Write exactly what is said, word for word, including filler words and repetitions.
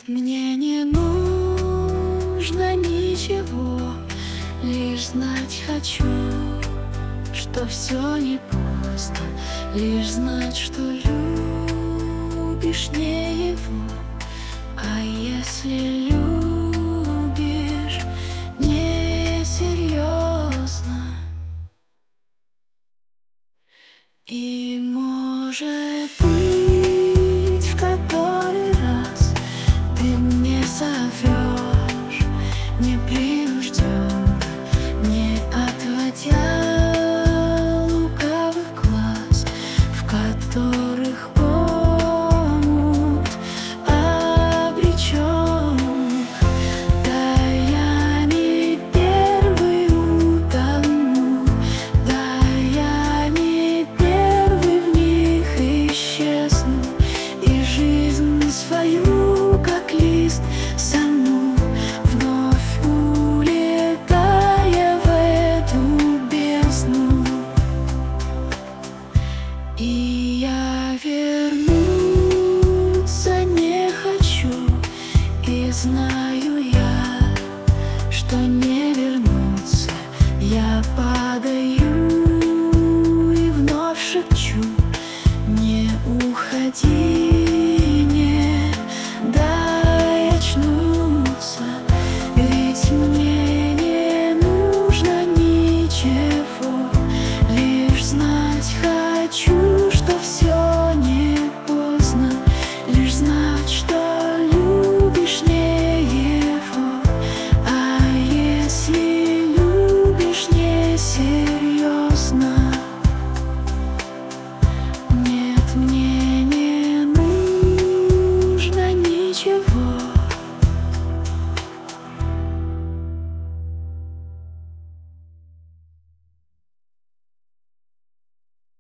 Мне не нужно ничего, лишь знать хочу, что все не поздно, лишь знать, что любишь не его. А если любишь несерьезно, и может быть в который раз ты мне соврешь непринужденно, не отводя лукавых глаз, в которых омут обречен. Да я не первый утону, да я не первый в них исчезну, и жизнь свою, как лист, саму, вновь улетая в эту бездну. И я вернуться не хочу, и знаю я, что не вернуться. Я падаю и вновь шепчу: не уходи, не дай очнуться, ведь мне не нужно ничего, лишь знать хочу, что все не поздно, лишь знать, что